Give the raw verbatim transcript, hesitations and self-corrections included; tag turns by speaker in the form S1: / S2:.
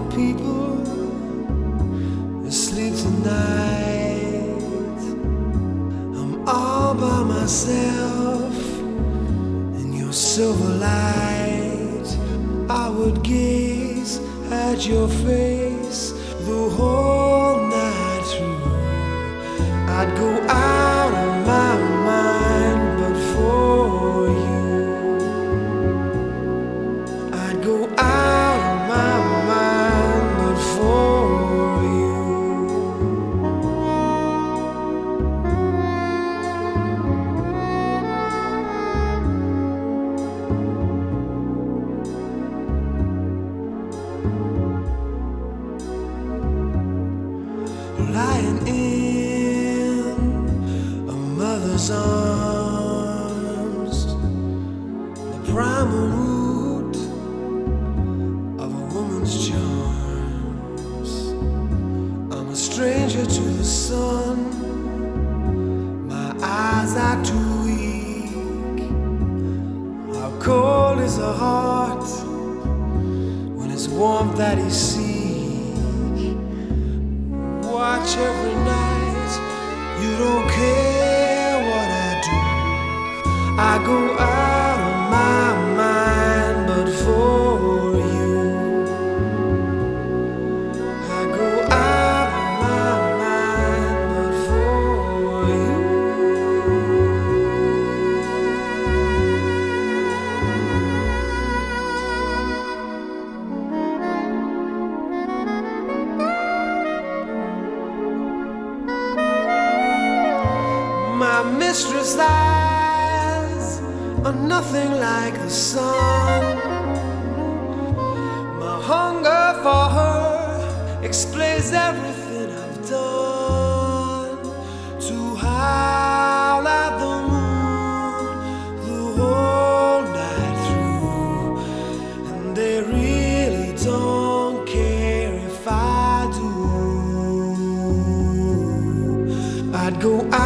S1: people asleep tonight. I'm all by myself in your silver light. I would gaze at your face the whole night through. I'd go out of my mind but for you. I'd go out of my mind but for you. Lying in a mother's arms, the primal root of a woman's charms. I'm a stranger to the sun, my eyes are too weak. How cold is a heart when it's warmth that he seeks? Watch every night, you don't care what I do. I go out of my mind but for you. I go out of my mind but for you. My mistress' eyes are nothing like the sun. My hunger for her explains everything I've done. To howl at the moon the whole night through, and they really don't care if I do. I'd go out